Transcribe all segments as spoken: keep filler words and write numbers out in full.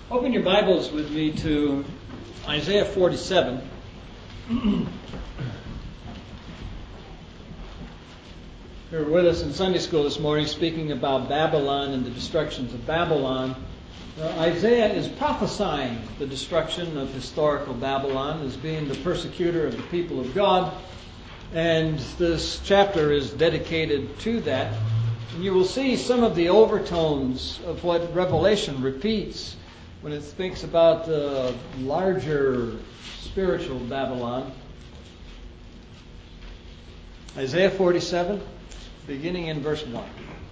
Open your Bibles with me to Isaiah forty-seven. If you were with us in Sunday school this morning speaking about Babylon and the destructions of Babylon, uh, Isaiah is prophesying the destruction of historical Babylon as being the persecutor of the people of God. And this chapter is dedicated to that. And you will see some of the overtones of what Revelation repeats when it speaks about the larger spiritual Babylon. Isaiah forty-seven, beginning in verse one.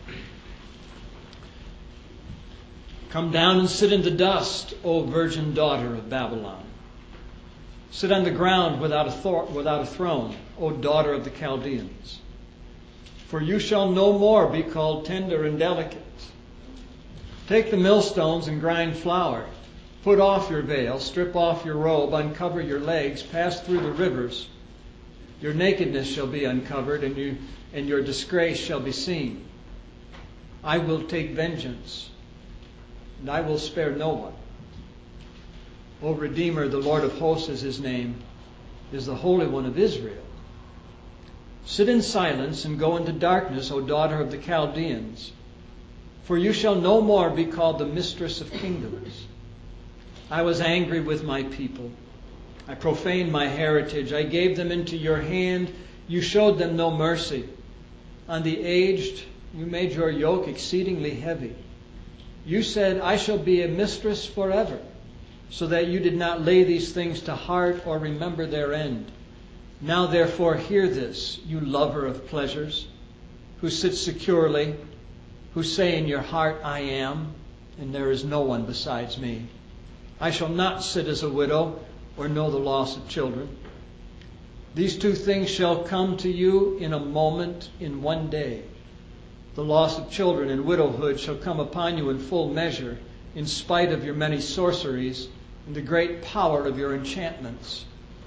Come down and sit in the dust, O virgin daughter of Babylon. Sit on the ground without a, thor- without a throne, O daughter of the Chaldeans. For you shall no more be called tender and delicate. Take the millstones and grind flour. Put off your veil, strip off your robe, uncover your legs, pass through the rivers. Your nakedness shall be uncovered, and you and your disgrace shall be seen. I will take vengeance, and I will spare no one. O Redeemer, the Lord of hosts is his name, is the Holy One of Israel. Sit in silence and go into darkness, O daughter of the Chaldeans. For you shall no more be called the mistress of kingdoms. I was angry with my people. I profaned my heritage. I gave them into your hand. You showed them no mercy. On the aged, you made your yoke exceedingly heavy. You said, I shall be a mistress forever, so that you did not lay these things to heart or remember their end. Now therefore hear this, you lover of pleasures, who sit securely, who say in your heart, I am, and there is no one besides me. I shall not sit as a widow or know the loss of children. These two things shall come to you in a moment, in one day. The loss of children and widowhood shall come upon you in full measure, in spite of your many sorceries and the great power of your enchantments.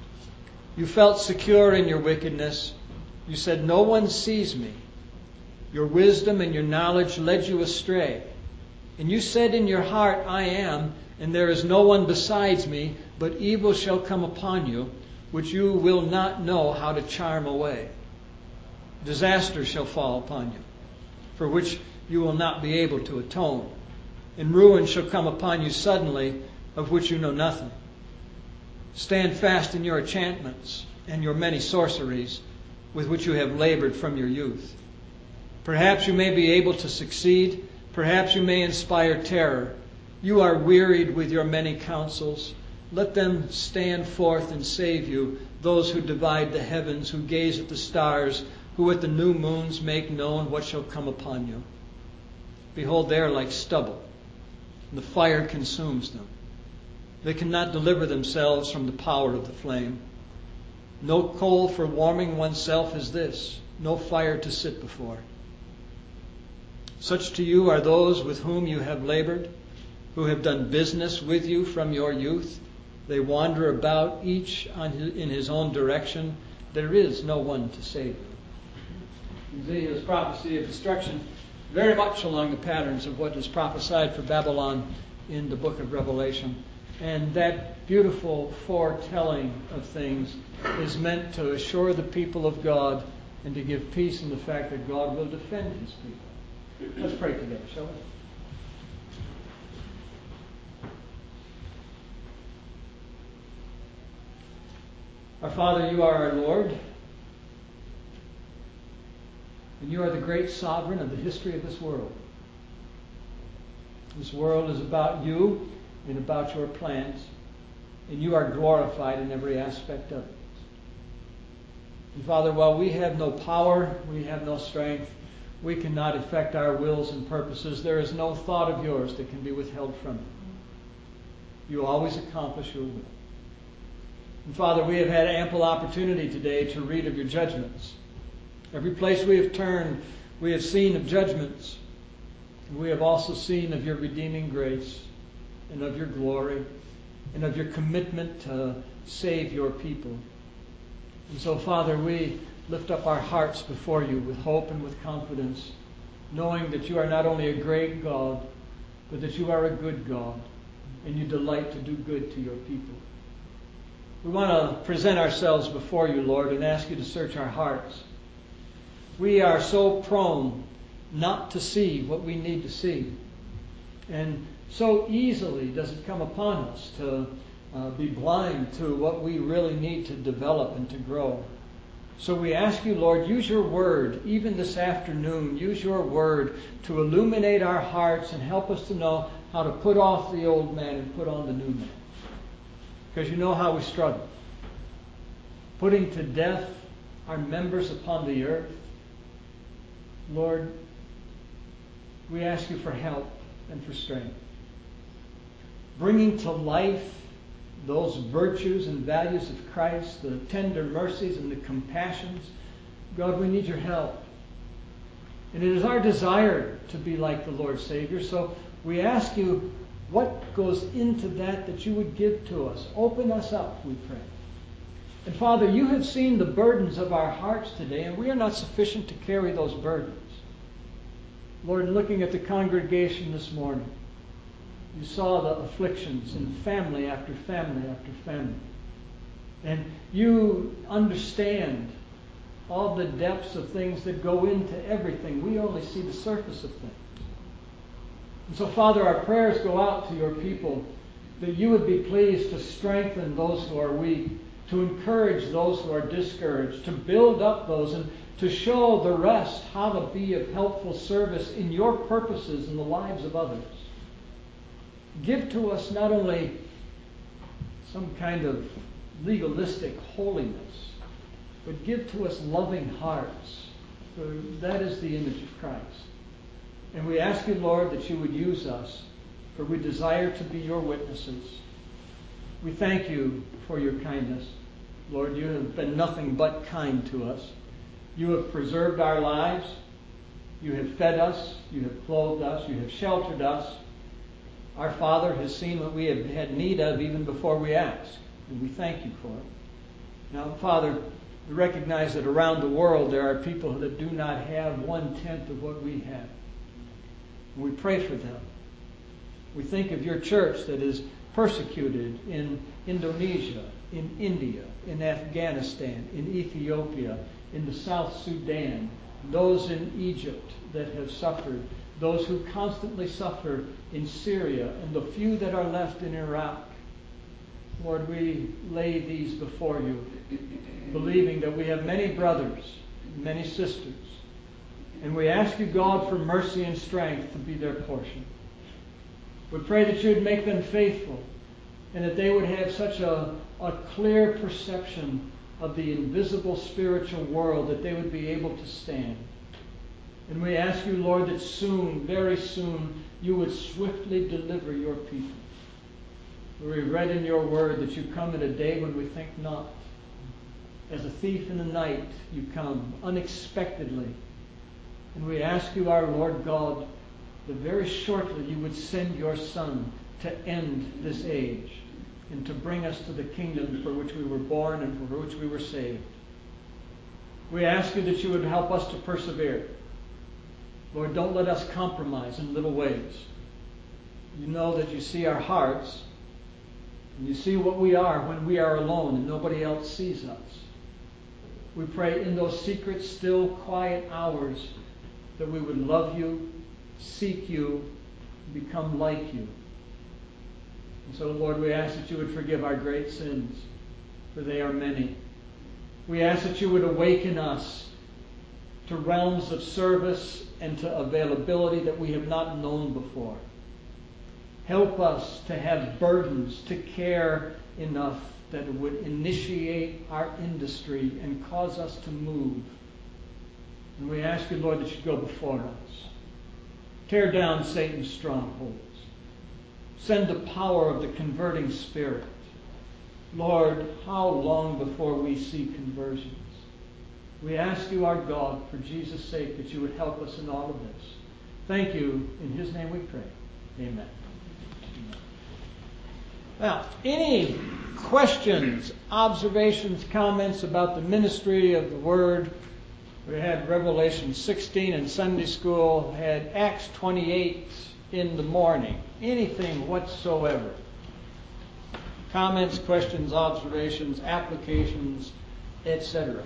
You felt secure in your wickedness. You said, no one sees me. Your wisdom and your knowledge led you astray. And you said in your heart, I am, and there is no one besides me, but evil shall come upon you, which you will not know how to charm away. Disaster shall fall upon you, for which you will not be able to atone. And ruin shall come upon you suddenly, of which you know nothing. Stand fast in your enchantments and your many sorceries, with which you have labored from your youth. Perhaps you may be able to succeed. Perhaps you may inspire terror. You are wearied with your many counsels. Let them stand forth and save you, those who divide the heavens, who gaze at the stars, who at the new moons make known what shall come upon you. Behold, they are like stubble, and the fire consumes them. They cannot deliver themselves from the power of the flame. No coal for warming oneself is this, no fire to sit before. Such to you are those with whom you have labored, who have done business with you from your youth. They wander about, each on his, in his own direction. There is no one to save you. Isaiah's prophecy of destruction very much along the patterns of what is prophesied for Babylon in the book of Revelation. And that beautiful foretelling of things is meant to assure the people of God and to give peace in the fact that God will defend his people. Let's pray together, shall we? Our Father, you are our Lord, and you are the great sovereign of the history of this world. This world is about you and about your plans, and you are glorified in every aspect of it. And Father, while we have no power, we have no strength, we cannot effect our wills and purposes, there is no thought of yours that can be withheld from you. You always accomplish your will. And Father, we have had ample opportunity today to read of your judgments. Every place we have turned, we have seen of judgments. And we have also seen of your redeeming grace and of your glory and of your commitment to save your people. And so, Father, we lift up our hearts before you with hope and with confidence, knowing that you are not only a great God, but that you are a good God, and you delight to do good to your people. We want to present ourselves before you, Lord, and ask you to search our hearts. We are so prone not to see what we need to see. And so easily does it come upon us to uh, be blind to what we really need to develop and to grow. So we ask you, Lord, use your word, even this afternoon, use your word to illuminate our hearts and help us to know how to put off the old man and put on the new man. Because you know how we struggle. Putting to death our members upon the earth. Lord, we ask you for help and for strength. Bringing to life those virtues and values of Christ, the tender mercies and the compassions. God, we need your help. And it is our desire to be like the Lord Savior. So we ask you what goes into that that you would give to us. Open us up, we pray. And Father, you have seen the burdens of our hearts today, and we are not sufficient to carry those burdens. Lord, looking at the congregation this morning, you saw the afflictions in family after family after family. And you understand all the depths of things that go into everything. We only see the surface of things. And so, Father, our prayers go out to your people that you would be pleased to strengthen those who are weak, to encourage those who are discouraged, to build up those, and to show the rest how to be of helpful service in your purposes in the lives of others. Give to us not only some kind of legalistic holiness, but give to us loving hearts, for that is the image of Christ. And we ask you, Lord, that you would use us, for we desire to be your witnesses. We thank you for your kindness. Lord, you have been nothing but kind to us. You have preserved our lives. You have fed us. You have clothed us. You have sheltered us. Our Father has seen what we have had need of even before we ask, and we thank you for it. Now, Father, we recognize that around the world there are people that do not have one-tenth of what we have. And we pray for them. We think of your church that is persecuted in Indonesia, in India, in Afghanistan, in Ethiopia, in the South Sudan, those in Egypt that have suffered, those who constantly suffer in Syria, and the few that are left in Iraq. Lord, we lay these before you, believing that we have many brothers, many sisters, and we ask you, God, for mercy and strength to be their portion. We pray that you would make them faithful, and that they would have such a, a clear perception of the invisible spiritual world that they would be able to stand. And we ask you, Lord, that soon, very soon, you would swiftly deliver your people. We read in your word that you come in a day when we think not. As a thief in the night, you come unexpectedly. And we ask you, our Lord God, that very shortly you would send your Son to end this age and to bring us to the kingdom for which we were born and for which we were saved. We ask you that you would help us to persevere. Lord, don't let us compromise in little ways. You know that you see our hearts, and you see what we are when we are alone and nobody else sees us. We pray in those secret, still, quiet hours that we would love you, seek you, become like you. And so, Lord, we ask that you would forgive our great sins, for they are many. We ask that you would awaken us to realms of service and to availability that we have not known before. Help us to have burdens, to care enough that it would initiate our industry and cause us to move. And we ask you, Lord, that you go before us. Tear down Satan's strongholds. Send the power of the converting Spirit. Lord, how long before we see conversions? We ask you, our God, for Jesus' sake, that you would help us in all of this. Thank you. In his name we pray. Amen. Now, any questions, observations, comments about the ministry of the Word? We had Revelation sixteen in Sunday school, had Acts twenty-eight in the morning. Anything whatsoever. Comments, questions, observations, applications, et cetera.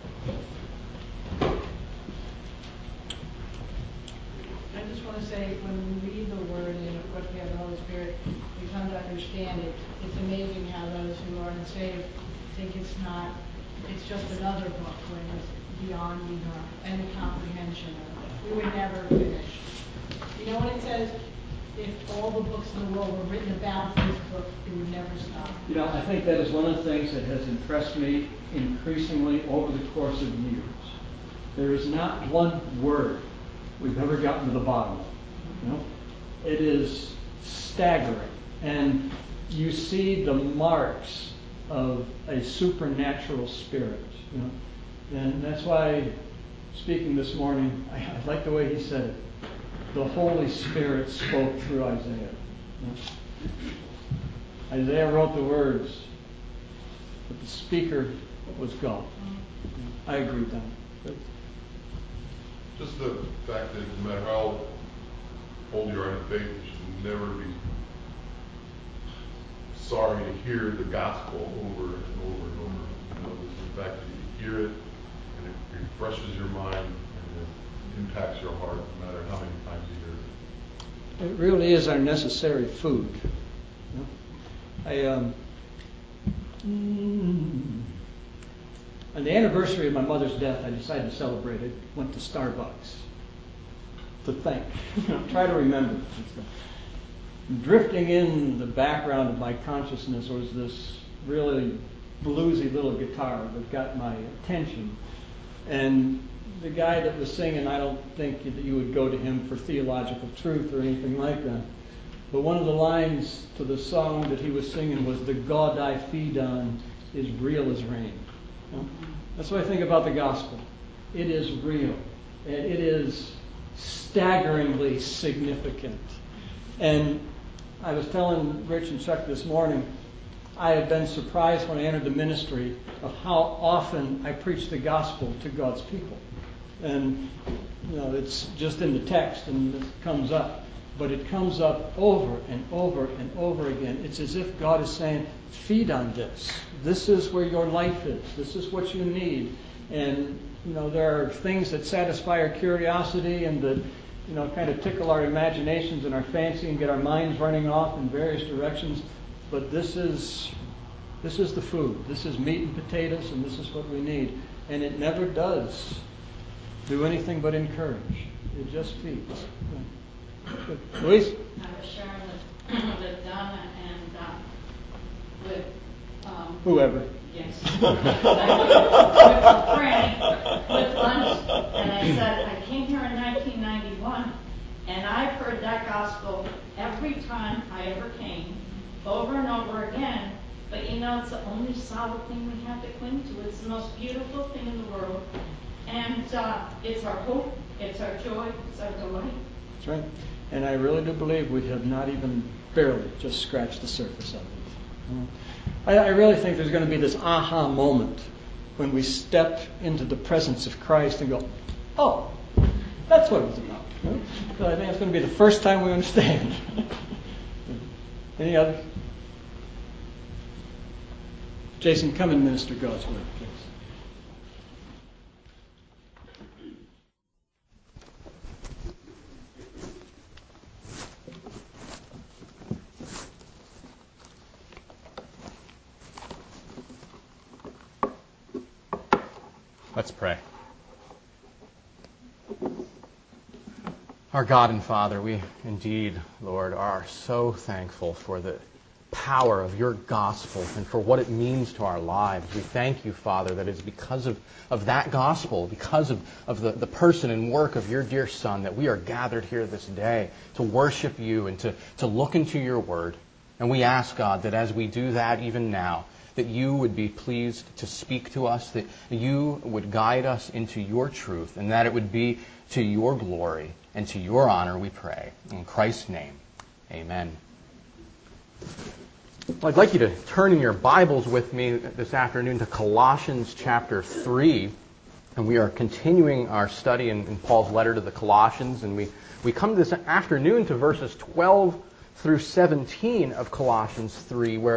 I just want to say, when we read the Word and of course we have the Holy Spirit, we come to understand it. It's amazing how those who aren't saved think it's not, it's just another book when it's beyond either any comprehension of it. We would never finish. You know what it says? If all the books in the world were written about this book, it would never stop. You know, I think that is one of the things that has impressed me increasingly over the course of years. There is not one word we've ever gotten to the bottom of. You know? It is staggering. And you see the marks of a supernatural spirit. You know? And that's why, speaking this morning, I, I like the way he said it. The Holy Spirit spoke through Isaiah. You know? Isaiah wrote the words, but the speaker was God. I agree with that. Just the fact that no matter how old you are in faith, you should never be sorry to hear the gospel over and over and over. You know, the fact that you hear it and it refreshes your mind and it impacts your heart no matter how many times you hear it. It really is our necessary food. You know? I um, mm, on the anniversary of my mother's death, I decided to celebrate it. Went to Starbucks to think, try to remember. Drifting in the background of my consciousness was this really bluesy little guitar that got my attention. And the guy that was singing, I don't think that you would go to him for theological truth or anything like that. But one of the lines to the song that he was singing was, "The God I feed on is real as rain." You know? That's what I think about the gospel. It is real. And it is staggeringly significant. And I was telling Rich and Chuck this morning, I have been surprised when I entered the ministry of how often I preach the gospel to God's people. And, you know, it's just in the text and it comes up. But it comes up over and over and over again. It's as if God is saying, feed on this. This is where your life is. This is what you need. And, you know, there are things that satisfy our curiosity and that, you know, kind of tickle our imaginations and our fancy and get our minds running off in various directions. But this is this is the food. This is meat and potatoes, and this is what we need. And it never does do anything but encourage. It just feeds. Good. Louise? I was sharing with, with Donna and uh, with um, whoever. Yes. with Franny, with lunch, and I said, I came here in nineteen ninety-one, and I've heard that gospel every time I ever came, over and over again. But you know, it's the only solid thing we have to cling to. It's the most beautiful thing in the world. And uh, it's our hope, it's our joy, it's our delight. That's right. And I really do believe we have not even barely just scratched the surface of it. I, I really think there's going to be this aha moment when we step into the presence of Christ and go, oh, that's what it was about. So I think it's going to be the first time we understand. Any others? Jason, come and minister God's word, please. Let's pray. Our God and Father, we indeed, Lord, are so thankful for the power of your gospel and for what it means to our lives. We thank you, Father, that it's because of, of that gospel, because of, of the, the person and work of your dear Son, that we are gathered here this day to worship you and to, to look into your word. And we ask, God, that as we do that even now, that you would be pleased to speak to us, that you would guide us into your truth, and that it would be to your glory and to your honor, we pray. In Christ's name, amen. Well, I'd like you to turn in your Bibles with me this afternoon to Colossians chapter three. And we are continuing our study in, in Paul's letter to the Colossians. And we, we come this afternoon to verses twelve through seventeen of Colossians three, where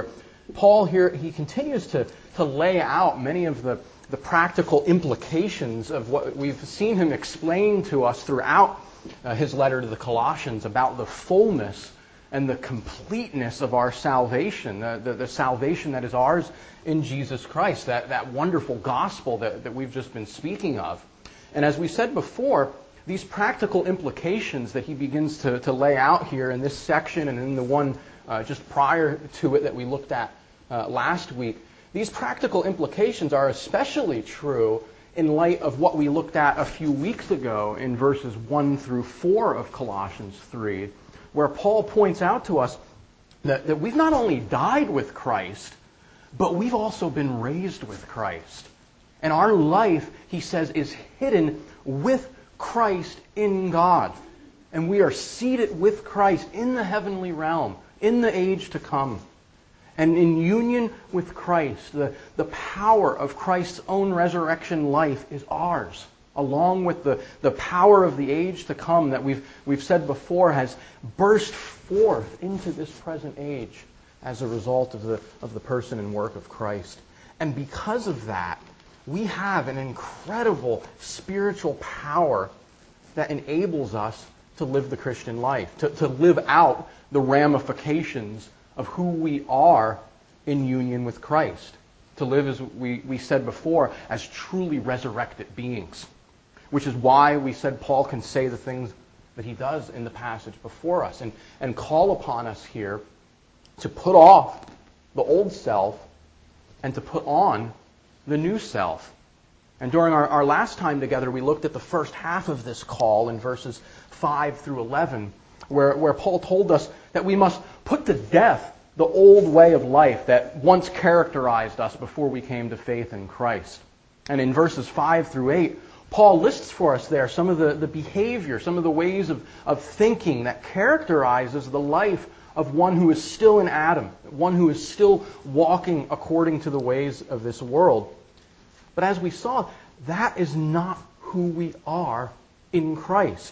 Paul here, he continues to, to lay out many of the, the practical implications of what we've seen him explain to us throughout uh, his letter to the Colossians about the fullness and the completeness of our salvation, uh, the, the salvation that is ours in Jesus Christ, that, that wonderful gospel that, that we've just been speaking of. And as we said before, these practical implications that he begins to, to lay out here in this section and in the one uh, just prior to it that we looked at uh, last week, these practical implications are especially true in light of what we looked at a few weeks ago in verses one through four of Colossians three, where Paul points out to us that, that we've not only died with Christ, but we've also been raised with Christ. And our life, he says, is hidden with Christ in God. And we are seated with Christ in the heavenly realm, in the age to come. And in union with Christ, the, the power of Christ's own resurrection life is ours, along with the, the power of the age to come that we've, we've said before has burst forth into this present age as a result of the, of the person and work of Christ. And because of that, we have an incredible spiritual power that enables us to live the Christian life, to, to live out the ramifications of who we are in union with Christ, to live, as we, we said before, as truly resurrected beings, which is why we said Paul can say the things that he does in the passage before us and, and call upon us here to put off the old self and to put on the new self. And during our, our last time together, we looked at the first half of this call in verses five through eleven, where, where Paul told us that we must put to death the old way of life that once characterized us before we came to faith in Christ. And in verses five through eight, Paul lists for us there some of the, the behavior, some of the ways of, of thinking that characterizes the life of one who is still in Adam, one who is still walking according to the ways of this world. But as we saw, that is not who we are in Christ.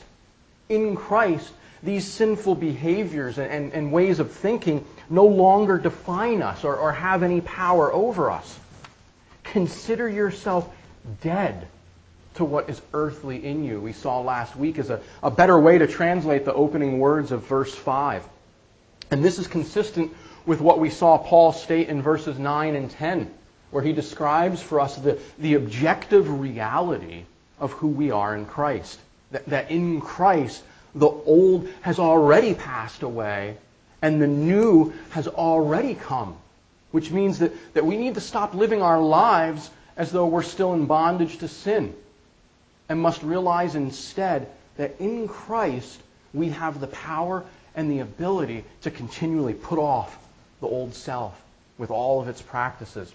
In Christ, these sinful behaviors and, and, and ways of thinking no longer define us or, or have any power over us. Consider yourself dead to what is earthly in you. We saw last week as a, a better way to translate the opening words of verse five. And this is consistent with what we saw Paul state in verses nine and ten, where he describes for us the, the objective reality of who we are in Christ. That, that in Christ, the old has already passed away and the new has already come. Which means that, that we need to stop living our lives as though we're still in bondage to sin, and must realize instead that in Christ we have the power and the ability to continually put off the old self with all of its practices.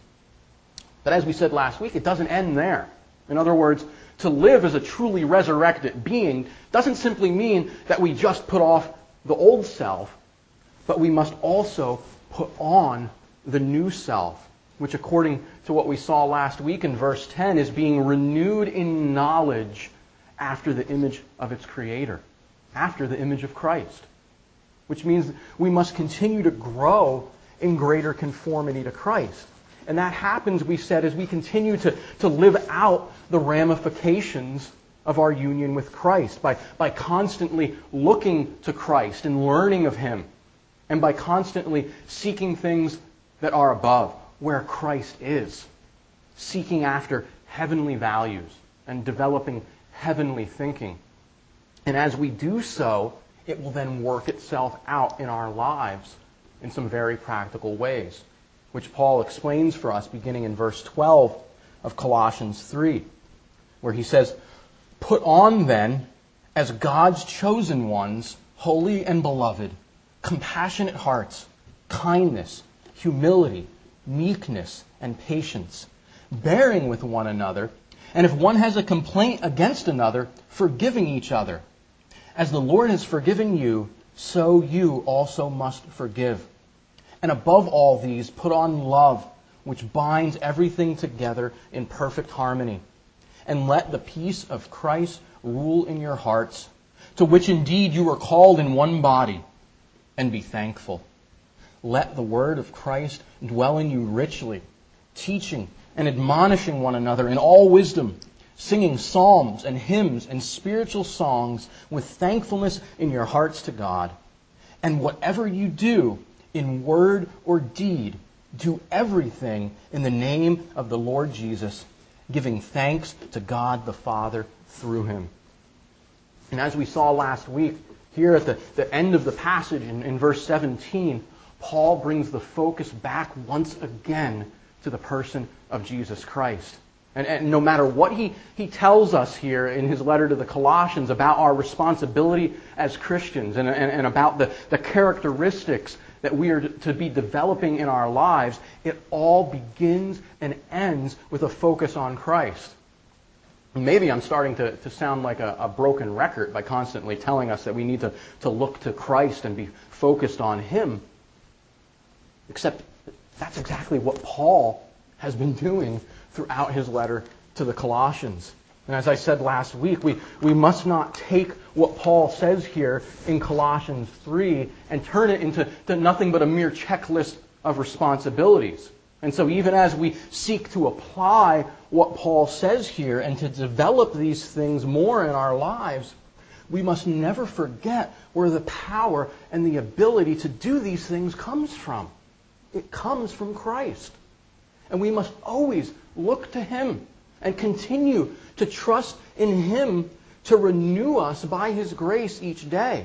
But as we said last week, it doesn't end there. In other words, to live as a truly resurrected being doesn't simply mean that we just put off the old self, but we must also put on the new self, which according to what we saw last week in verse ten is being renewed in knowledge after the image of its Creator, after the image of Christ. Which means we must continue to grow in greater conformity to Christ. And that happens, we said, as we continue to, to live out the ramifications of our union with Christ, by, by constantly looking to Christ and learning of Him, and by constantly seeking things that are above, where Christ is, seeking after heavenly values and developing heavenly thinking. And as we do so, it will then work itself out in our lives in some very practical ways, which Paul explains for us beginning in verse twelve of Colossians three, where he says, "Put on then, as God's chosen ones, holy and beloved, compassionate hearts, kindness, humility, meekness, and patience, bearing with one another, and if one has a complaint against another, forgiving each other. As the Lord has forgiven you, so you also must forgive. And above all these, put on love, which binds everything together in perfect harmony. And let the peace of Christ rule in your hearts, to which indeed you were called in one body, and be thankful. let the word of Christ dwell in you richly, teaching and admonishing one another in all wisdom, singing psalms and hymns and spiritual songs with thankfulness in your hearts to God. And whatever you do, in word or deed, do everything in the name of the Lord Jesus, giving thanks to God the Father through him. And as we saw last week, here at the, the end of the passage in, in verse seventeen, Paul brings the focus back once again to the person of Jesus Christ. And, and no matter what he, he tells us here in his letter to the Colossians about our responsibility as Christians and, and, and about the, the characteristics that we are to be developing in our lives, it all begins and ends with a focus on Christ. Maybe I'm starting to, to sound like a, a broken record by constantly telling us that we need to, to look to Christ and be focused on him. Except that's exactly what Paul has been doing throughout his letter to the Colossians. And as I said last week, we, we must not take what Paul says here in Colossians three and turn it into to nothing but a mere checklist of responsibilities. And so even as we seek to apply what Paul says here and to develop these things more in our lives, we must never forget where the power and the ability to do these things comes from. It comes from Christ. And we must always look to him and continue to trust in him to renew us by his grace each day.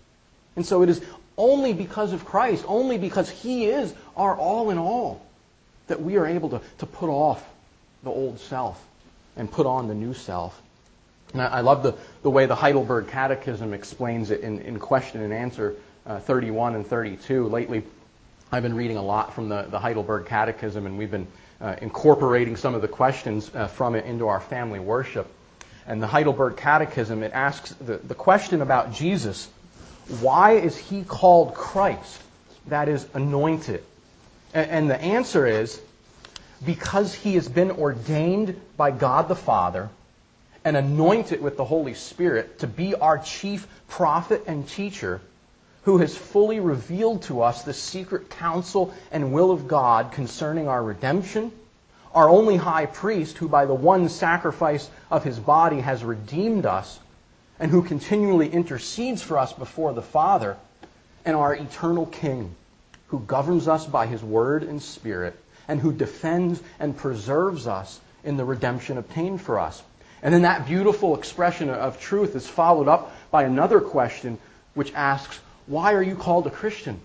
And so it is only because of Christ, only because he is our all in all, that we are able to, to put off the old self and put on the new self. And I, I love the, the way the Heidelberg Catechism explains it in, in question and answer uh, thirty-one and thirty-two. Lately, I've been reading a lot from the, the Heidelberg Catechism, and we've been uh, incorporating some of the questions uh, from it into our family worship. And the Heidelberg Catechism, it asks the, the question about Jesus: why is he called Christ? That is, anointed. And, and the answer is, because he has been ordained by God the Father and anointed with the Holy Spirit to be our chief prophet and teacher, who has fully revealed to us the secret counsel and will of God concerning our redemption, our only high priest, who by the one sacrifice of his body has redeemed us, and who continually intercedes for us before the Father, and our eternal King, who governs us by his word and spirit, and who defends and preserves us in the redemption obtained for us. And then that beautiful expression of truth is followed up by another question which asks, why are you called a Christian?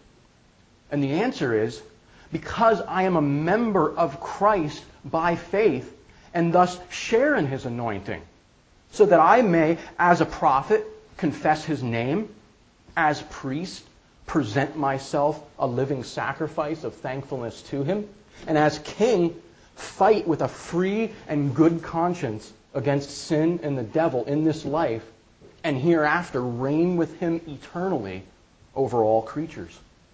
And the answer is, because I am a member of Christ by faith and thus share in his anointing, so that I may, as a prophet, confess his name, as priest, present myself a living sacrifice of thankfulness to him, and as king, fight with a free and good conscience against sin and the devil in this life, and hereafter reign with him eternally over all creatures.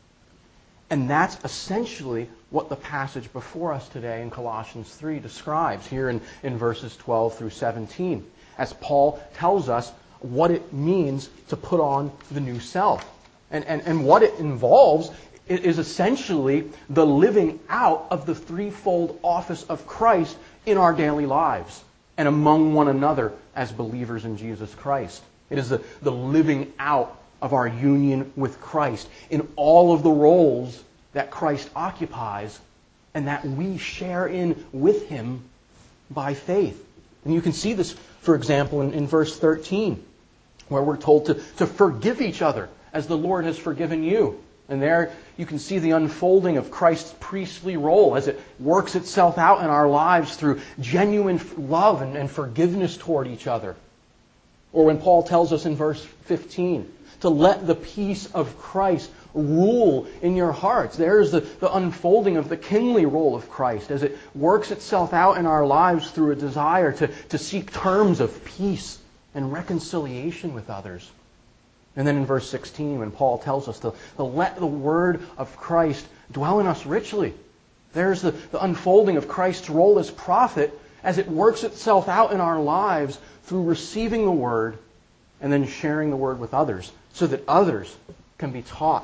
And that's essentially what the passage before us today in Colossians three describes here in, in verses twelve through seventeen, as Paul tells us what it means to put on the new self. And, and, and what it involves is essentially the living out of the threefold office of Christ in our daily lives and among one another as believers in Jesus Christ. It is the, the living out of our union with Christ in all of the roles that Christ occupies and that we share in with him by faith. And you can see this, for example, in, in verse thirteen, where we're told to, to forgive each other as the Lord has forgiven you. And there you can see the unfolding of Christ's priestly role as it works itself out in our lives through genuine love and, and forgiveness toward each other. Or when Paul tells us in verse fifteen to let the peace of Christ rule in your hearts. There's the, the unfolding of the kingly role of Christ as it works itself out in our lives through a desire to, to seek terms of peace and reconciliation with others. And then in verse sixteen, when Paul tells us to, to let the word of Christ dwell in us richly, there's the, the unfolding of Christ's role as prophet as it works itself out in our lives through receiving the word and then sharing the word with others so that others can be taught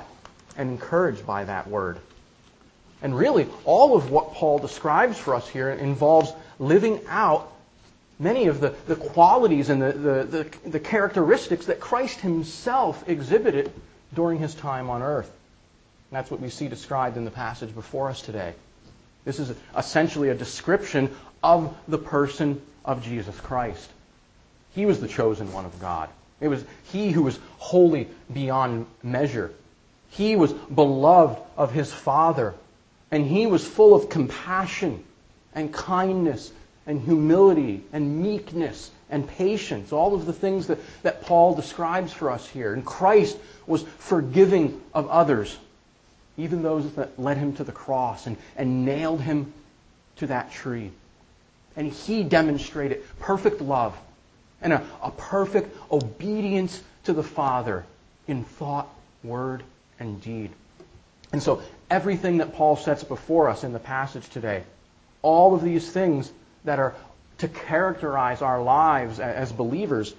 and encouraged by that word. And really, all of what Paul describes for us here involves living out many of the, the qualities and the, the, the, the characteristics that Christ himself exhibited during his time on earth. And that's what we see described in the passage before us today. This is essentially a description of the person of Jesus Christ. He was the chosen one of God. It was he who was holy beyond measure. He was beloved of his Father. And he was full of compassion and kindness and humility and meekness and patience. All of the things that, that Paul describes for us here. And Christ was forgiving of others, even those that led him to the cross and, and nailed him to that tree. And he demonstrated perfect love and a, a perfect obedience to the Father in thought, word, and deed. And so everything that Paul sets before us in the passage today, all of these things that are to characterize our lives as believers,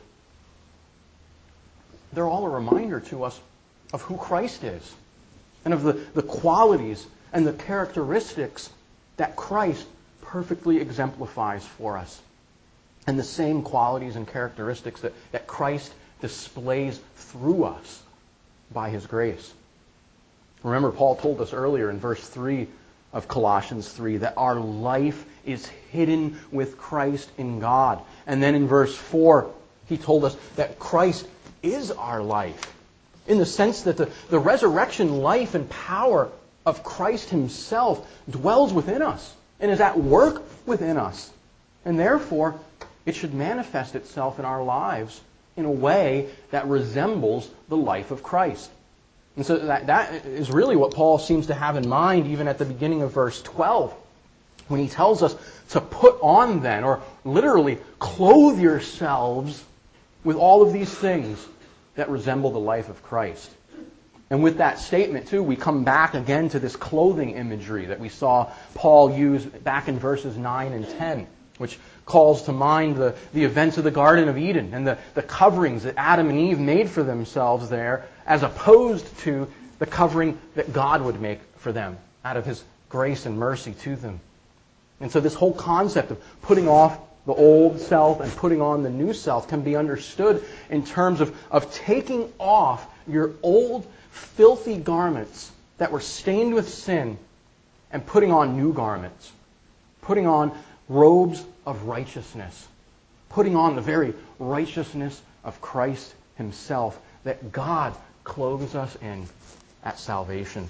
they're all a reminder to us of who Christ is and of the, the qualities and the characteristics that Christ perfectly exemplifies for us. And the same qualities and characteristics that, that Christ displays through us by his grace. Remember, Paul told us earlier in verse three of Colossians three that our life is hidden with Christ in God. And then in verse four, he told us that Christ is our life, in the sense that the, the resurrection life and power of Christ himself dwells within us and is at work within us. And therefore, it should manifest itself in our lives in a way that resembles the life of Christ. And so that, that is really what Paul seems to have in mind even at the beginning of verse twelve, when he tells us to put on then, or literally clothe yourselves with all of these things that resemble the life of Christ. And with that statement, too, we come back again to this clothing imagery that we saw Paul use back in verses nine and ten, which calls to mind the, the events of the Garden of Eden and the, the coverings that Adam and Eve made for themselves there, as opposed to the covering that God would make for them out of his grace and mercy to them. And so this whole concept of putting off the old self and putting on the new self can be understood in terms of, of taking off your old filthy garments that were stained with sin and putting on new garments, putting on robes of righteousness, putting on the very righteousness of Christ himself that God clothes us in at salvation.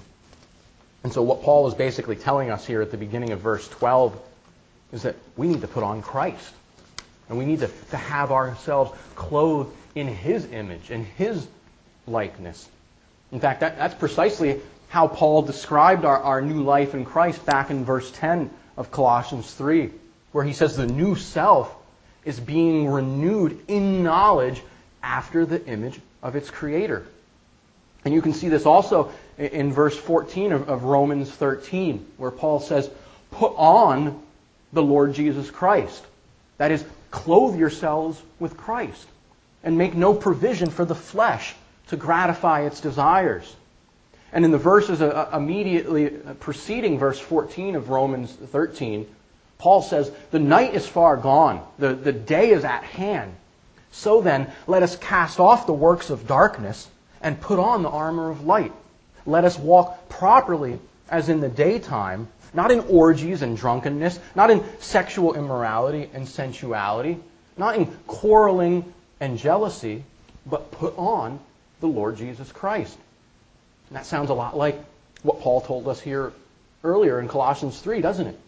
And so what Paul is basically telling us here at the beginning of verse twelve is that we need to put on Christ. And we need to, to have ourselves clothed in his image, in his likeness. In fact, that, that's precisely how Paul described our, our new life in Christ back in verse ten of Colossians three, where he says the new self is being renewed in knowledge after the image of its creator. And you can see this also in verse fourteen of, of Romans thirteen, where Paul says, put on the Lord Jesus Christ. That is, clothe yourselves with Christ and make no provision for the flesh to gratify its desires. And in the verses immediately preceding verse fourteen of Romans thirteen, Paul says, the night is far gone, the, the day is at hand. So then, let us cast off the works of darkness and put on the armor of light. Let us walk properly as in the daytime, not in orgies and drunkenness, not in sexual immorality and sensuality, not in quarreling and jealousy, but put on the Lord Jesus Christ. And that sounds a lot like what Paul told us here earlier in Colossians three, doesn't it?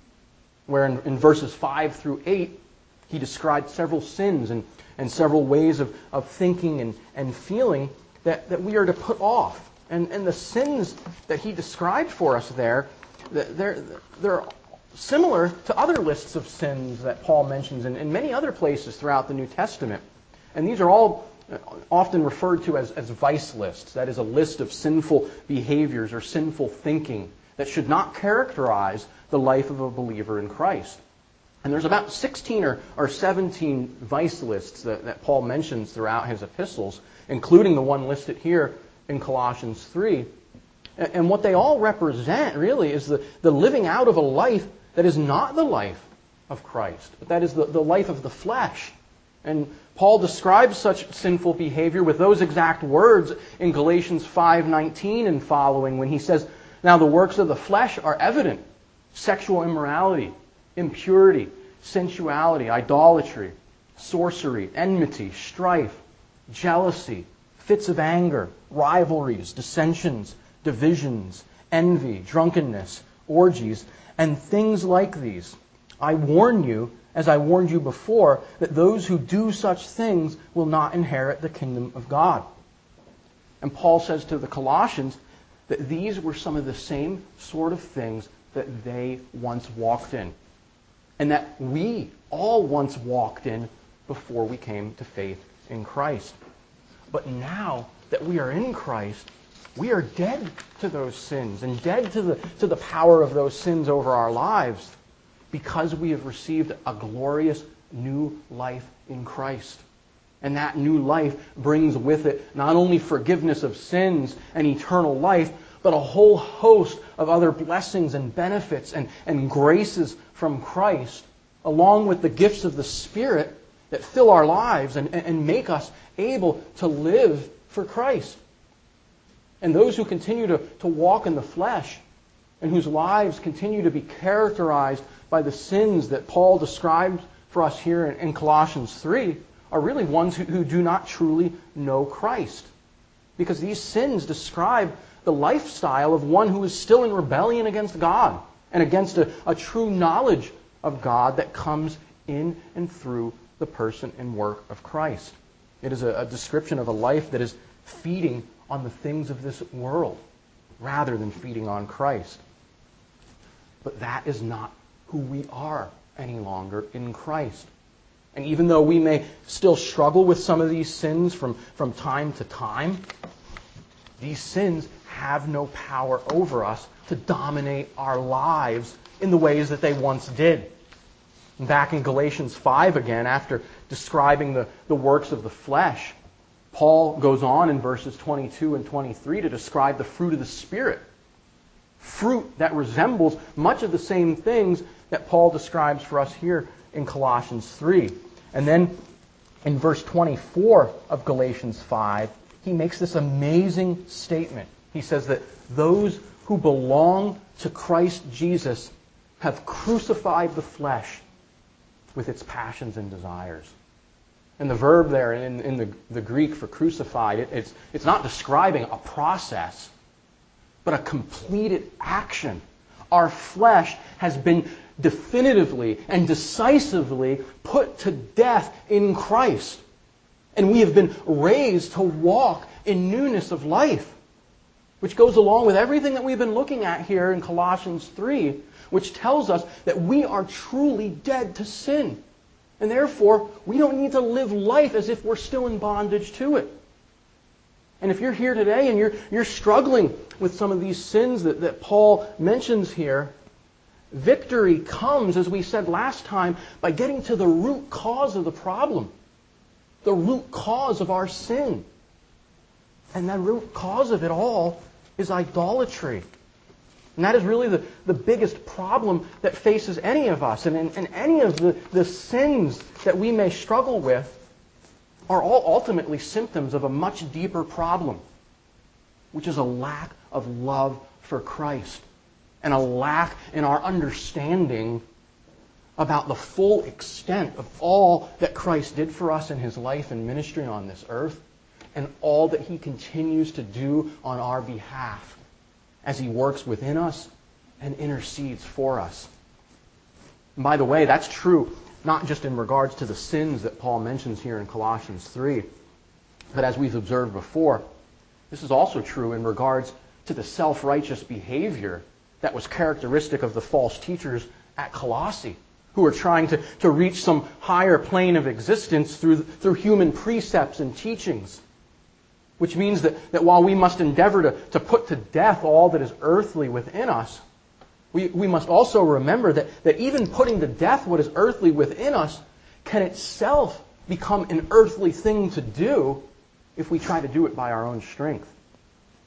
Where in, in verses five through eight, he described several sins and, and several ways of, of thinking and, and feeling that, that we are to put off. And, and the sins that he described for us there, they're, they're similar to other lists of sins that Paul mentions in, in many other places throughout the New Testament. And these are all often referred to as, as vice lists. That is, a list of sinful behaviors or sinful thinking that should not characterize the life of a believer in Christ. And there's about sixteen or, or seventeen vice lists that, that Paul mentions throughout his epistles, including the one listed here in Colossians three. And what they all represent, really, is the, the living out of a life that is not the life of Christ, but that is the, the life of the flesh. And Paul describes such sinful behavior with those exact words in Galatians five nineteen and following, when he says, "Now the works of the flesh are evident: sexual immorality, impurity, sensuality, idolatry, sorcery, enmity, strife, jealousy, fits of anger, rivalries, dissensions, divisions, envy, drunkenness, orgies, and things like these. I warn you, as I warned you before, that those who do such things will not inherit the kingdom of God." And Paul says to the Colossians that these were some of the same sort of things that they once walked in, and that we all once walked in before we came to faith in Christ. But now that we are in Christ, we are dead to those sins and dead to the, to the power of those sins over our lives, because we have received a glorious new life in Christ. And that new life brings with it not only forgiveness of sins and eternal life, but a whole host of other blessings and benefits and, and graces from Christ, along with the gifts of the Spirit that fill our lives and, and make us able to live for Christ. And those who continue to, to walk in the flesh and whose lives continue to be characterized by the sins that Paul describes for us here in, in Colossians three are really ones who, who do not truly know Christ. Because these sins describe the lifestyle of one who is still in rebellion against God and against a, a true knowledge of God that comes in and through the person and work of Christ. It is a, a description of a life that is feeding on the things of this world rather than feeding on Christ. But that is not who we are any longer in Christ. And even though we may still struggle with some of these sins from, from time to time, these sins have no power over us to dominate our lives in the ways that they once did. And back in Galatians five again, after describing the, the works of the flesh, Paul goes on in verses twenty-two and twenty-three to describe the fruit of the Spirit. Fruit that resembles much of the same things that Paul describes for us here in Colossians three. And then in verse twenty-four of Galatians five, he makes this amazing statement. He says that those who belong to Christ Jesus have crucified the flesh with its passions and desires. And the verb there in, in the, the Greek for crucified, it, it's, it's not describing a process, but a completed action. Our flesh has been definitively and decisively put to death in Christ. And we have been raised to walk in newness of life, which goes along with everything that we've been looking at here in Colossians three, which tells us that we are truly dead to sin. And therefore, we don't need to live life as if we're still in bondage to it. And if you're here today and you're, you're struggling with some of these sins that, that Paul mentions here, victory comes, as we said last time, by getting to the root cause of the problem. The root cause of our sin. And the root cause of it all is idolatry. And that is really the, the biggest problem that faces any of us. And, and, and any of the, the sins that we may struggle with are all ultimately symptoms of a much deeper problem, which is a lack of love for Christ and a lack in our understanding about the full extent of all that Christ did for us in His life and ministry on this earth, and all that He continues to do on our behalf as He works within us and intercedes for us. And by the way, that's true not just in regards to the sins that Paul mentions here in Colossians three, but as we've observed before, this is also true in regards to the self-righteous behavior that was characteristic of the false teachers at Colossae, who were trying to, to reach some higher plane of existence through, through human precepts and teachings. Which means that, that while we must endeavor to, to put to death all that is earthly within us, we, we must also remember that, that even putting to death what is earthly within us can itself become an earthly thing to do if we try to do it by our own strength.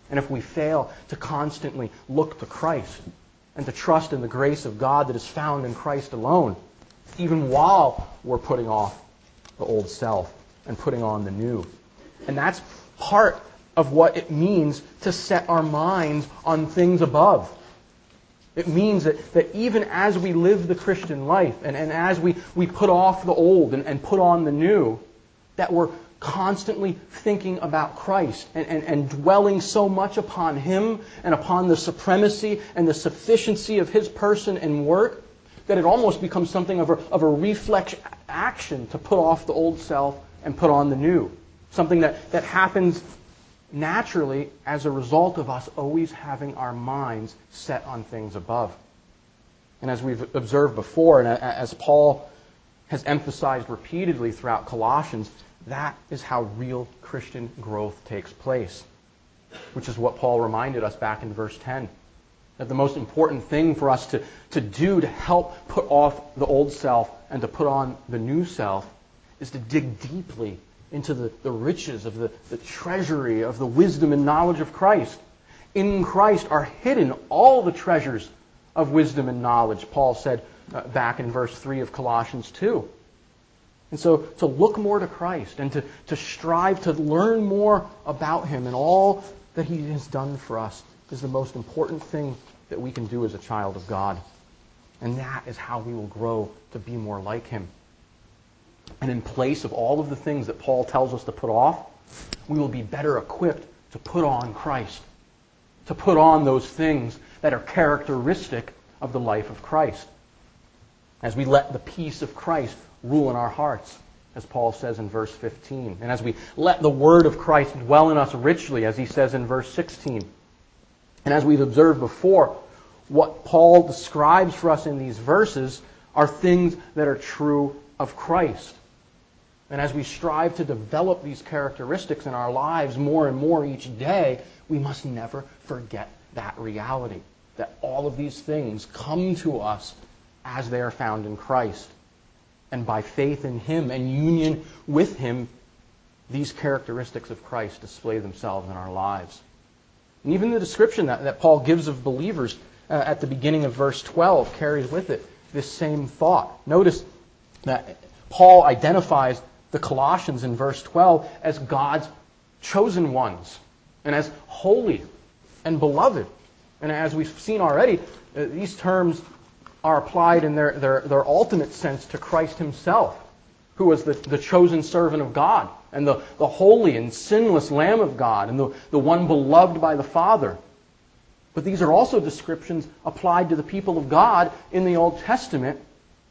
and if we fail to constantly look to Christ and to trust in the grace of God that is found in Christ alone, even while we're putting off the old self and putting on the new. And that's part of what it means to set our minds on things above. It means that, that even as we live the Christian life and, and as we, we put off the old and, and put on the new, that we're constantly thinking about Christ and, and, and dwelling so much upon Him and upon the supremacy and the sufficiency of His person and work that it almost becomes something of a, of a reflex action to put off the old self and put on the new. Something that, that happens naturally as a result of us always having our minds set on things above. And as we've observed before, and as Paul has emphasized repeatedly throughout Colossians, that is how real Christian growth takes place. Which is what Paul reminded us back in verse ten. That the most important thing for us to, to do to help put off the old self and to put on the new self is to dig deeply into the, the riches of the, the treasury of the wisdom and knowledge of Christ. In Christ are hidden all the treasures of wisdom and knowledge, Paul said uh, back in verse three of Colossians two. And so to look more to Christ and to, to strive to learn more about Him and all that He has done for us is the most important thing that we can do as a child of God. And that is how we will grow to be more like Him. And in place of all of the things that Paul tells us to put off, we will be better equipped to put on Christ. To put on those things that are characteristic of the life of Christ. As we let the peace of Christ rule in our hearts, as Paul says in verse fifteen. And as we let the word of Christ dwell in us richly, as he says in verse sixteen. And as we've observed before, what Paul describes for us in these verses are things that are true of Christ. And as we strive to develop these characteristics in our lives more and more each day, we must never forget that reality. That all of these things come to us as they are found in Christ. And by faith in Him and union with Him, these characteristics of Christ display themselves in our lives. And even the description that, that Paul gives of believers uh, at the beginning of verse twelve carries with it this same thought. Notice that Paul identifies the Colossians in verse twelve as God's chosen ones and as holy and beloved. And as we've seen already, uh, these terms are applied in their, their, their ultimate sense to Christ Himself, who was the, the chosen servant of God and the, the holy and sinless Lamb of God and the, the one beloved by the Father. But these are also descriptions applied to the people of God in the Old Testament.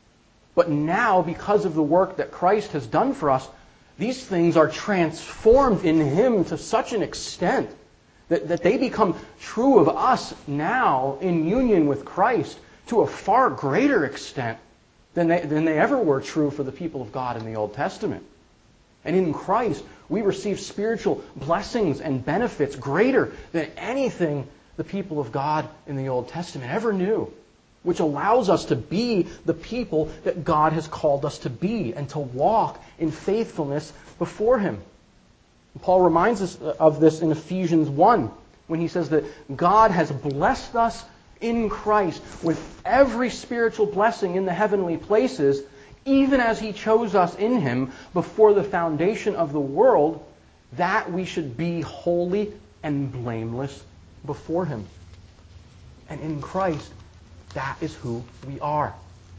But now, because of the work that Christ has done for us, these things are transformed in Him to such an extent that, that they become true of us now in union with Christ to a far greater extent than they, than they ever were true for the people of God in the Old Testament. And in Christ, we receive spiritual blessings and benefits greater than anything the people of God in the Old Testament ever knew, which allows us to be the people that God has called us to be and to walk in faithfulness before Him. And Paul reminds us of this in Ephesians one when he says that God has blessed us in Christ with every spiritual blessing in the heavenly places, even as He chose us in Him before the foundation of the world, that we should be holy and blameless before Him. And in Christ, that is who we are.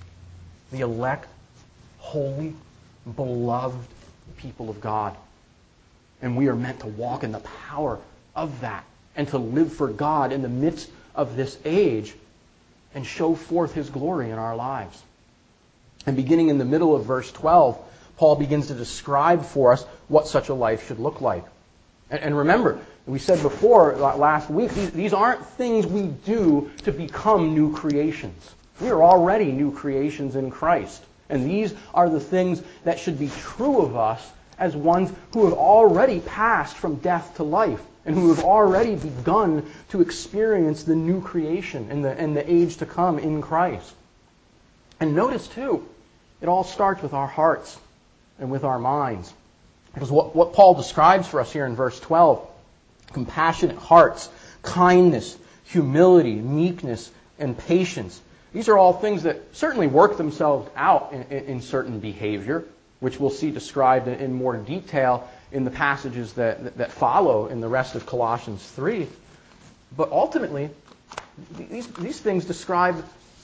The elect, holy, beloved people of God. And we are meant to walk in the power of that and to live for God in the midst of this age and show forth His glory in our lives. And beginning in the middle of verse twelve, Paul begins to describe for us what such a life should look like. And, and remember, we said before last week, these, these aren't things we do to become new creations. We are already new creations in Christ. And these are the things that should be true of us as ones who have already passed from death to life and who have already begun to experience the new creation and the, and the age to come in Christ. And notice, too, it all starts with our hearts and with our minds. Because what, what Paul describes for us here in verse twelve compassionate hearts, kindness, humility, meekness, and patience. These are all things that certainly work themselves out in, in, in certain behavior, which we'll see described in, in more detail in the passages that, that, that follow in the rest of Colossians three. But ultimately, these, these things describe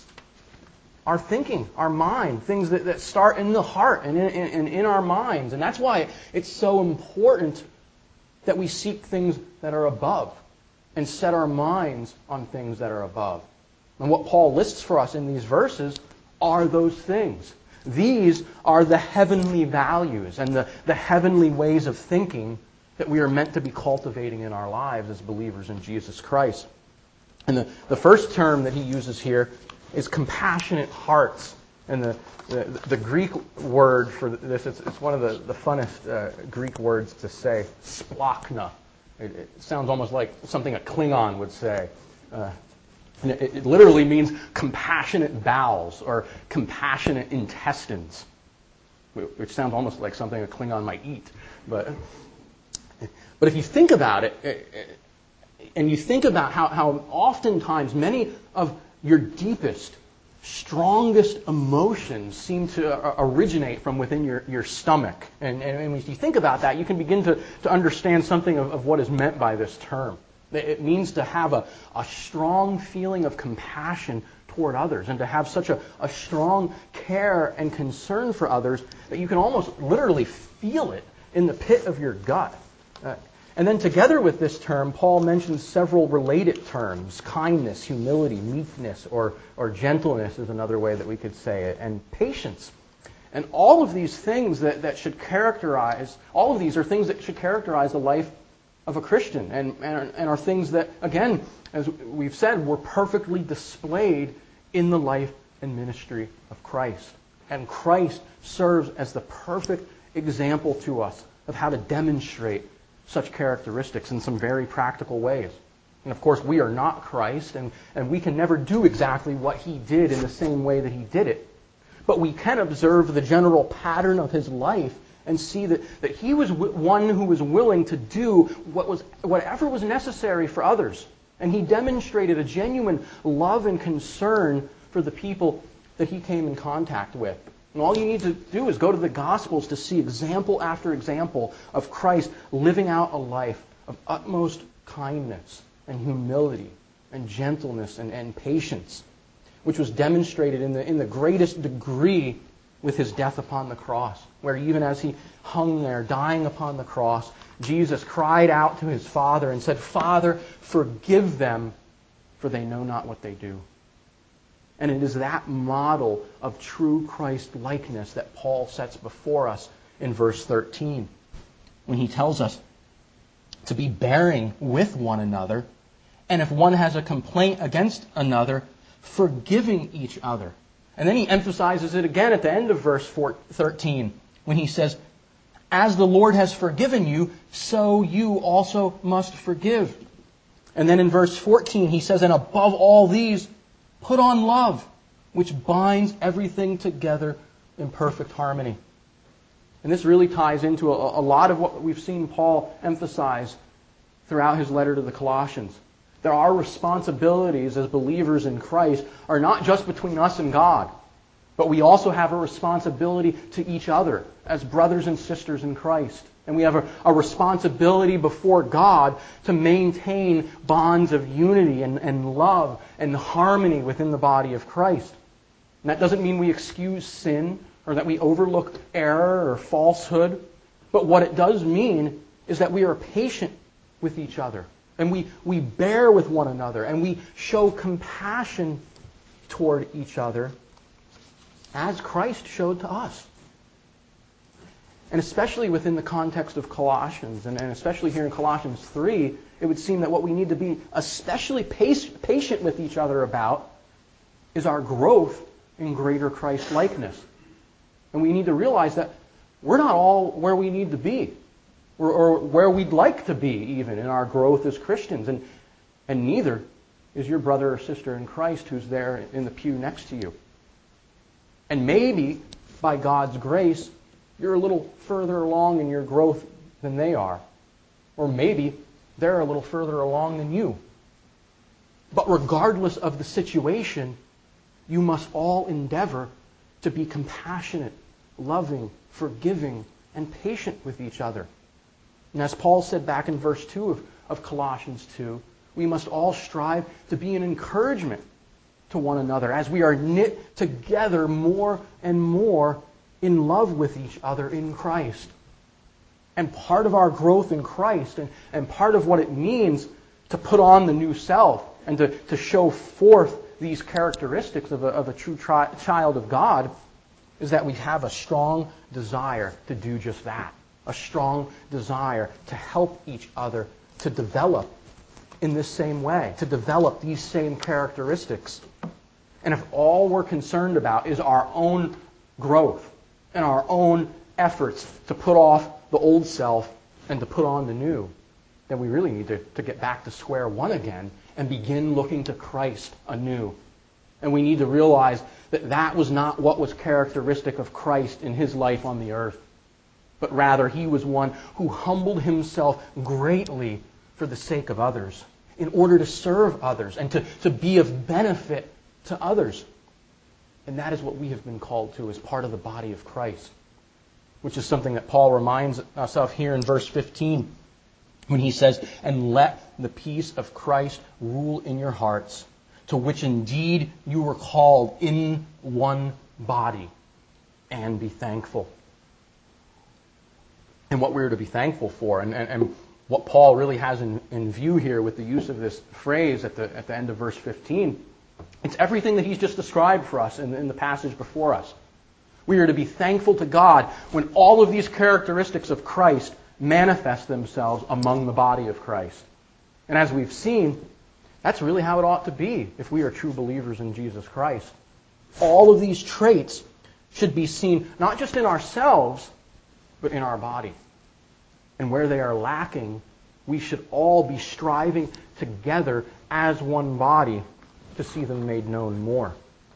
our thinking, our mind, things that, that start in the heart and in, in, in our minds. And that's why it's so important that we seek things that are above and set our minds on things that are above. And what Paul lists for us in these verses are those things. These are the heavenly values and the, the heavenly ways of thinking that we are meant to be cultivating in our lives as believers in Jesus Christ. And the, the first term that he uses here is compassionate hearts. And the, the, the Greek word for this, it's, it's one of the, the funnest uh, Greek words to say, splachna. It, it sounds almost like something a Klingon would say. Uh, and it, it literally means compassionate bowels or compassionate intestines, which sounds almost like something a Klingon might eat. But, but if you think about it, it, it and you think about how, how oftentimes many of your deepest, strongest emotions seem to originate from within your, your stomach. And, and if you think about that, you can begin to, to understand something of, of what is meant by this term. It means to have a, a strong feeling of compassion toward others and to have such a, a strong care and concern for others that you can almost literally feel it in the pit of your gut. Uh, And then together with this term, Paul mentions several related terms. Kindness, humility, meekness, or, or gentleness is another way that we could say it, and patience. And all of these things that, that should characterize, all of these are things that should characterize the life of a Christian and, and, and are things that, again, as we've said, were perfectly displayed in the life and ministry of Christ. And Christ serves as the perfect example to us of how to demonstrate such characteristics in some very practical ways. And of course, we are not Christ, and, and we can never do exactly what he did in the same way that he did it. But we can observe the general pattern of his life and see that, that he was w- one who was willing to do what was whatever was necessary for others. And he demonstrated a genuine love and concern for the people that he came in contact with. And all you need to do is go to the Gospels to see example after example of Christ living out a life of utmost kindness and humility and gentleness and, and patience, which was demonstrated in the, in the greatest degree with his death upon the cross, where even as he hung there dying upon the cross, Jesus cried out to his Father and said, "Father, forgive them, for they know not what they do." And it is that model of true Christ-likeness that Paul sets before us in verse thirteen, when he tells us to be bearing with one another, and if one has a complaint against another, forgiving each other. And then he emphasizes it again at the end of verse thirteen, when he says, "As the Lord has forgiven you, so you also must forgive." And then in verse fourteen, he says, "And above all these, put on love, which binds everything together in perfect harmony." And this really ties into a, a lot of what we've seen Paul emphasize throughout his letter to the Colossians. That our responsibilities as believers in Christ are not just between us and God, but we also have a responsibility to each other as brothers and sisters in Christ. And we have a, a responsibility before God to maintain bonds of unity and, and love and harmony within the body of Christ. And that doesn't mean we excuse sin or that we overlook error or falsehood. But what it does mean is that we are patient with each other. And we, we bear with one another. And we show compassion toward each other as Christ showed to us. And especially within the context of Colossians, and, and especially here in Colossians three, it would seem that what we need to be especially patient with each other about is our growth in greater Christ-likeness. And we need to realize that we're not all where we need to be, or, or where we'd like to be even in our growth as Christians. And, and neither is your brother or sister in Christ who's there in the pew next to you. And maybe, by God's grace, you're a little further along in your growth than they are. Or maybe they're a little further along than you. But regardless of the situation, you must all endeavor to be compassionate, loving, forgiving, and patient with each other. And as Paul said back in verse two of, of Colossians two, we must all strive to be an encouragement to one another as we are knit together more and more in love with each other in Christ. And part of our growth in Christ and, and part of what it means to put on the new self and to, to show forth these characteristics of a, of a true tri- child of God is that we have a strong desire to do just that. A strong desire to help each other to develop in this same way, to develop these same characteristics. And if all we're concerned about is our own growth and our own efforts to put off the old self and to put on the new, then we really need to, to get back to square one again and begin looking to Christ anew. And we need to realize that that was not what was characteristic of Christ in his life on the earth, but rather he was one who humbled himself greatly for the sake of others, in order to serve others and to, to be of benefit to others. And that is what we have been called to as part of the body of Christ, which is something that Paul reminds us of here in verse fifteen when he says, "And let the peace of Christ rule in your hearts, to which indeed you were called in one body, and be thankful." And what we're to be thankful for, and, and, and what Paul really has in, in view here with the use of this phrase at the, at the end of verse fifteen, it's everything that he's just described for us in, in the passage before us. We are to be thankful to God when all of these characteristics of Christ manifest themselves among the body of Christ. And as we've seen, that's really how it ought to be if we are true believers in Jesus Christ. All of these traits should be seen not just in ourselves, but in our body. And where they are lacking, we should all be striving together as one body to see them made known more.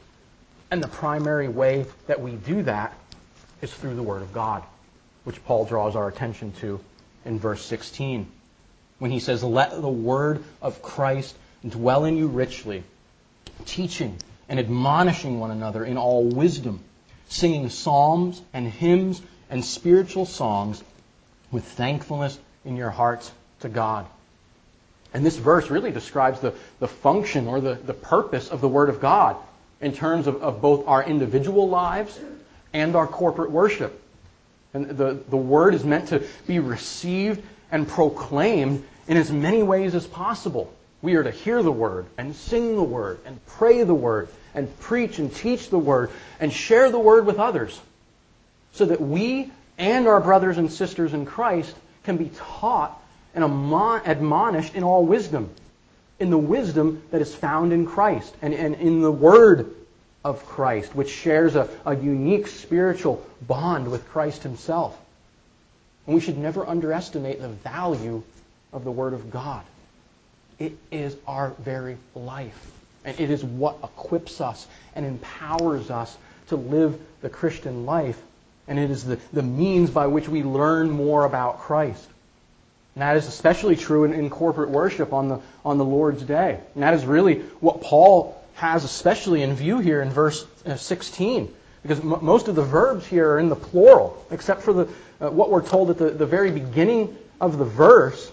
And the primary way that we do that is through the Word of God, which Paul draws our attention to in verse sixteen, when he says, "Let the word of Christ dwell in you richly, teaching and admonishing one another in all wisdom, singing psalms and hymns and spiritual songs with thankfulness in your hearts to God." And this verse really describes the, the function or the, the purpose of the Word of God in terms of, of both our individual lives and our corporate worship. And the, the Word is meant to be received and proclaimed in as many ways as possible. We are to hear the Word and sing the Word and pray the Word and preach and teach the Word and share the Word with others, so that we and our brothers and sisters in Christ can be taught and admonished in all wisdom, in the wisdom that is found in Christ and, and in the Word of Christ, which shares a, a unique spiritual bond with Christ himself. And we should never underestimate the value of the Word of God. It is our very life, and it is what equips us and empowers us to live the Christian life. And it is the, the means by which we learn more about Christ. And that is especially true in, in corporate worship on the, on the Lord's Day. And that is really what Paul has especially in view here in verse sixteen. Because m- most of the verbs here are in the plural, except for the uh, what we're told at the, the very beginning of the verse.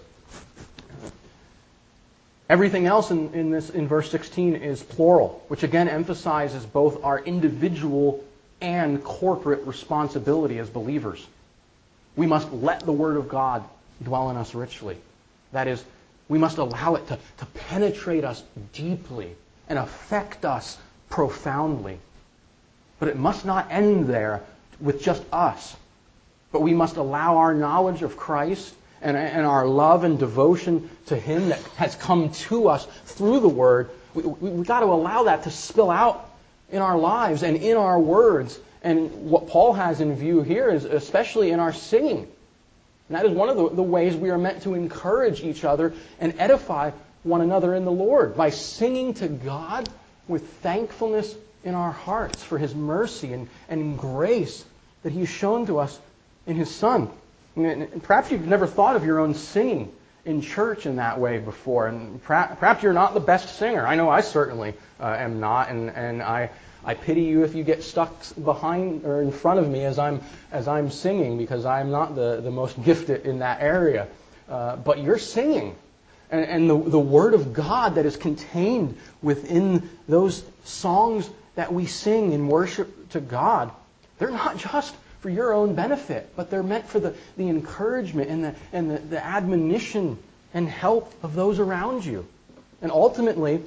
Everything else in, in this in verse sixteen is plural, which again emphasizes both our individual and corporate responsibility as believers. We must let the Word of God dwell in us richly. That is, we must allow it to, to penetrate us deeply and affect us profoundly. But it must not end there with just us. But we must allow our knowledge of Christ and, and our love and devotion to Him that has come to us through the Word, we, we, we've got to allow that to spill out in our lives and in our words. And what Paul has in view here is especially in our singing. And that is one of the, the ways we are meant to encourage each other and edify one another in the Lord, by singing to God with thankfulness in our hearts for His mercy and, and grace that He has shown to us in His Son. And perhaps you've never thought of your own singing in church in that way before. And perhaps you're not the best singer. I know I certainly uh, am not, and, and I I pity you if you get stuck behind or in front of me as I'm as I'm singing, because I'm not the, the most gifted in that area. Uh, but you're singing. And, and the, the Word of God that is contained within those songs that we sing in worship to God, they're not just for your own benefit, but they're meant for the, the encouragement and, the, and the, the admonition and help of those around you. And ultimately,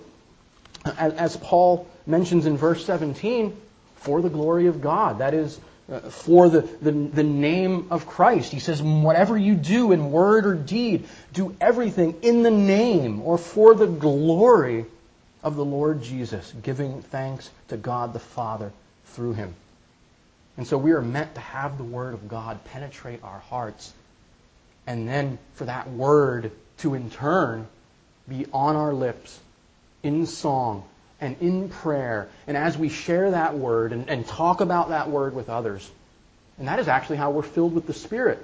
as, as Paul mentions in verse seventeen, for the glory of God. That is, uh, for the, the, the name of Christ. He says, whatever you do in word or deed, do everything in the name or for the glory of the Lord Jesus, giving thanks to God the Father through Him. And so we are meant to have the Word of God penetrate our hearts, and then for that Word to in turn be on our lips in song and in prayer, and as we share that Word and, and talk about that Word with others. And that is actually how we're filled with the Spirit.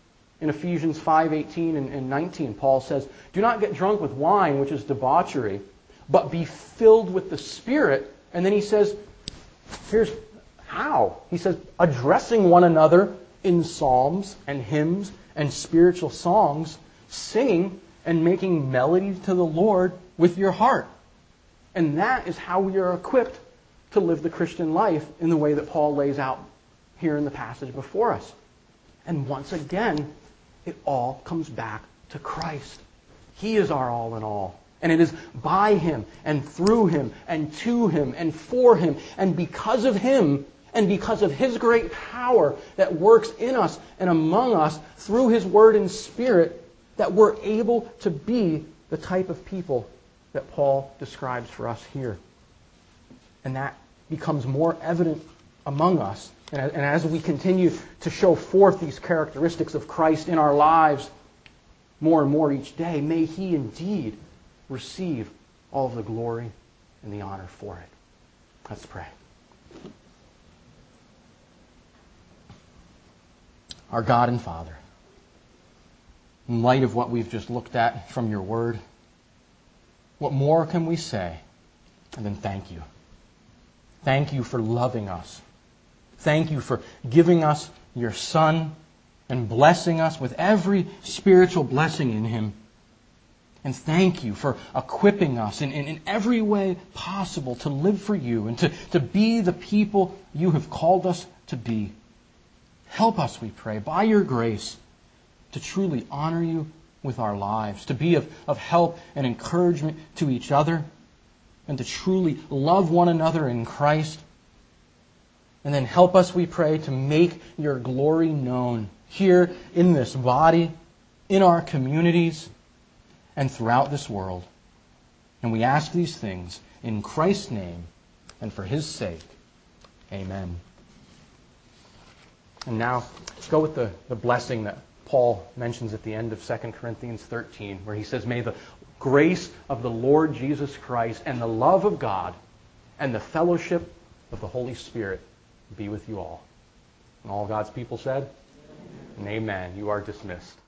In Ephesians five eighteen and, and nineteen, Paul says, do not get drunk with wine, which is debauchery, but be filled with the Spirit. And then he says, here's how. He says, addressing one another in psalms and hymns and spiritual songs, singing and making melody to the Lord with your heart. And that is how we are equipped to live the Christian life in the way that Paul lays out here in the passage before us. And once again, it all comes back to Christ. He is our all in all. And it is by Him and through Him and to Him and for Him and because of Him and because of His great power that works in us and among us through His Word and Spirit that we're able to be the type of people that Paul describes for us here. And that becomes more evident among us. And as we continue to show forth these characteristics of Christ in our lives more and more each day, may He indeed receive all of the glory and the honor for it. Let's pray. Our God and Father, in light of what we've just looked at from your Word, what more can we say and then thank you? Thank you for loving us. Thank you for giving us your Son and blessing us with every spiritual blessing in Him. And thank you for equipping us in, in, in every way possible to live for you and to, to be the people you have called us to be. Help us, we pray, by your grace, to truly honor you with our lives, to be of, of help and encouragement to each other, and to truly love one another in Christ. And then help us, we pray, to make your glory known here in this body, in our communities, and throughout this world. And we ask these things in Christ's name and for His sake. Amen. And now, let's go with the, the blessing that Paul mentions at the end of Second Corinthians thirteen, where he says, may the grace of the Lord Jesus Christ and the love of God and the fellowship of the Holy Spirit be with you all. And all God's people said, amen. Amen. You are dismissed.